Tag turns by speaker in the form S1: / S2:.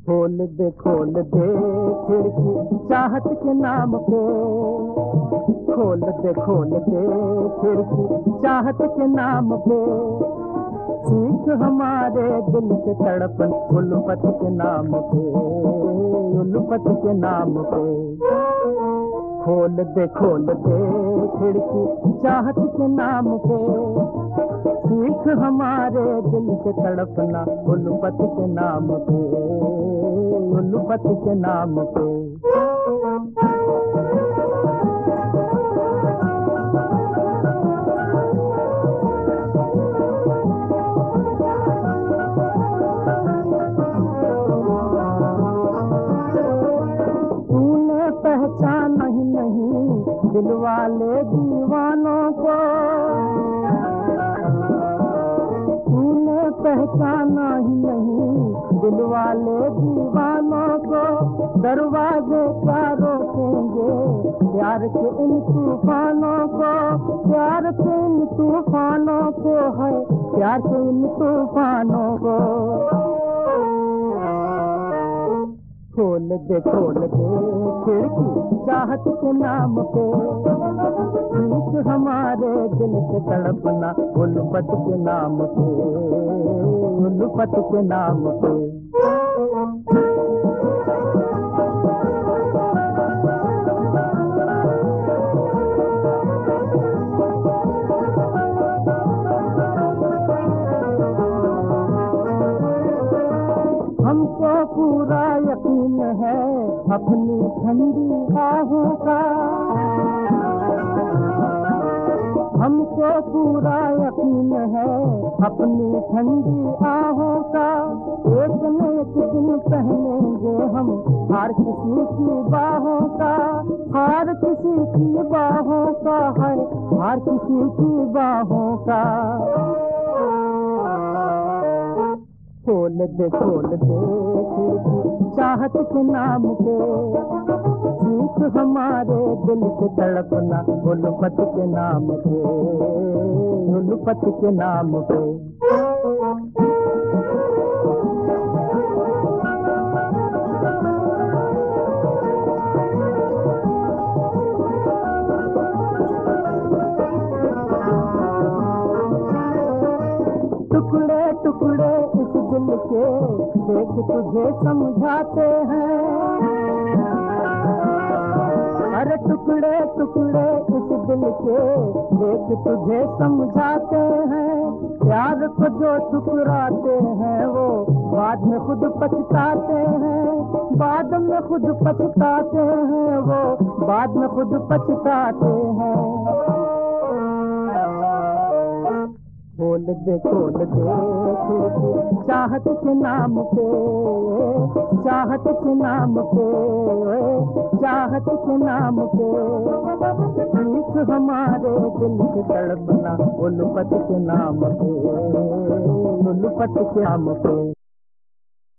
S1: खोल दे खिड़की चाहत के नाम पे। खोल दे खिड़की चाहत के नाम पे। सीख हमारे दिल से तड़पन उल्फत के नाम पे, उल्फत के नाम पे। खोल दे खिड़की चाहत के नाम पे। सीख हमारे दिल से तड़पना उल्फत के नाम पे, उल्फत के नाम पे। तूने पहचाना ही नहीं दिल वाले दीवानों को। तूने पहचाना ही नहीं दिल वाले दीवानों को। दरवाजे क्या रोकेंगे प्यार के इन तूफानों को, प्यार के इन तूफानों को है, प्यार के इन तूफानों को। खोल दे खिड़की चाहत के नाम पे। सीख हमारे दिल से तड़पना उल्फत के नाम पे, उल्फत के नाम पे। हमको पूरा यकीन है अपनी ठंडी आहों का। हमको पूरा यकीन है अपनी ठंडी आहों का। एक न एक दिन पहनेंगे हम हार किसी की बाहों का, हार किसी की बाहों का है, हार किसी की बाहों का। खोल दे खिड़की चाहत के नाम पे। सीख हमारे दिल से तड़पना उल्फत के नाम पे, उल्फत के नाम पे। टुकड़े टुकड़े इस दिल के देख तुझे समझाते हैं। अरे टुकड़े टुकड़े इस दिल के देख तुझे समझाते हैं। प्यार को जो ठुकराते हैं वो बाद में खुद पछताते हैं, बाद में खुद पछताते हैं वो, बाद में खुद पछताते हैं। खोल दे खिड़की चाहत के नाम पे। चाहत के नाम पे, चाहत के नाम पे। सीख हमारे दिल से तड़पना उल्फत के नाम पे, उल्फत के नाम पे।